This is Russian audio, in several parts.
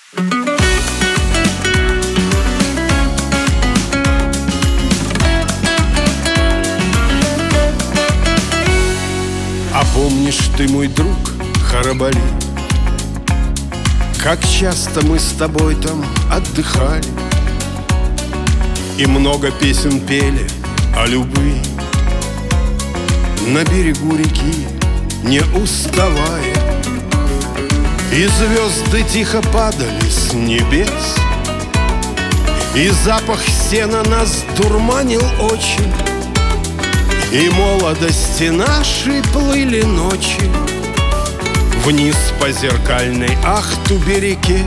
А помнишь ты, мой друг Харабали, как часто мы с тобой там отдыхали и много песен пели о любви на берегу реки, не уставая. И звезды тихо падали с небес, и запах сена нас дурманил очень, и молодости нашей плыли ночи вниз по зеркальной Ахтубе-реке.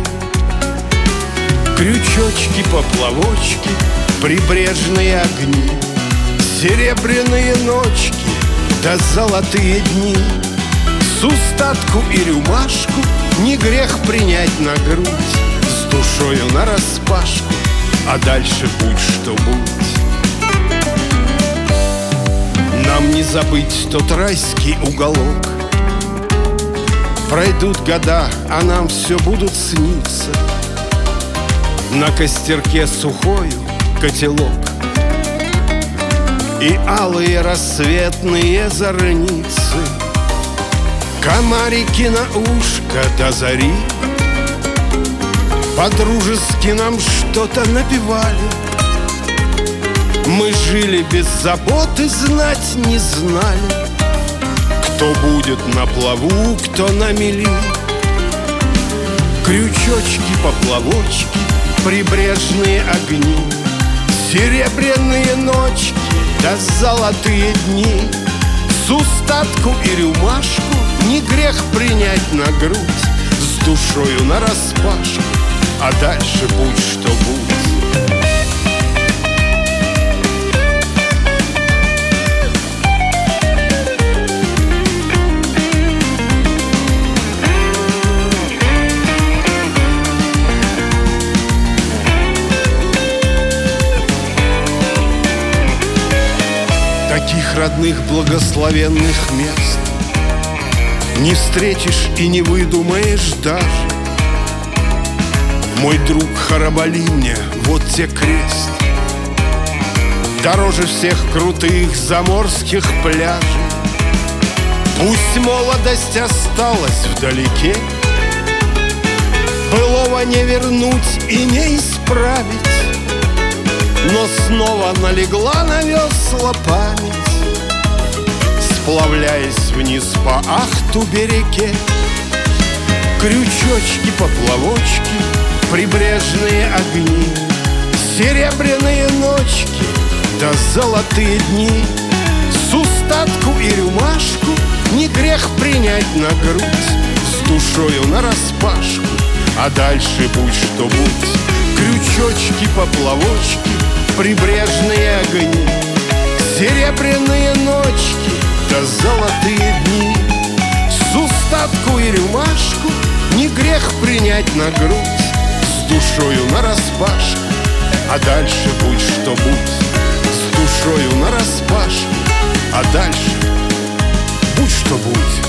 Крючочки, поплавочки, прибрежные огни, серебряные ночки да золотые дни. С устатку и рюмашку не грех принять на грудь, с душою нараспашку, а дальше будь что будь. Нам не забыть тот райский уголок. Пройдут года, а нам все будут сниться. На костерке сухою котелок и алые рассветные зорницы, комарики на ушко до зари по-дружески нам что-то напевали. Мы жили без забот и знать не знали, кто будет на плаву, кто на мели. Крючочки, поплавочки, прибрежные огни, серебряные ночки да золотые дни. С устатку и рюмашку не грех принять на грудь, с душою нараспашку, а дальше будь что будь. Таких родных благословенных мест не встретишь и не выдумаешь даже. Мой друг Харабали, мне вот те крест, дороже всех крутых заморских пляжей. Пусть молодость осталась вдалеке, былого не вернуть и не исправить, но снова налегла на весла память, сплавляясь вниз по Ахтубе-реке. Крючочки, поплавочки, прибрежные огни, серебряные ночки да золотые дни. С устатку и рюмашку не грех принять на грудь, с душою нараспашку, а дальше будь что будь. Крючочки, поплавочки, прибрежные огни, серебряные ночки да золотые дни. С устатку и рюмашку не грех принять на грудь, с душою нараспашку, а дальше будь что будь. С душою нараспашку, а дальше будь что будь.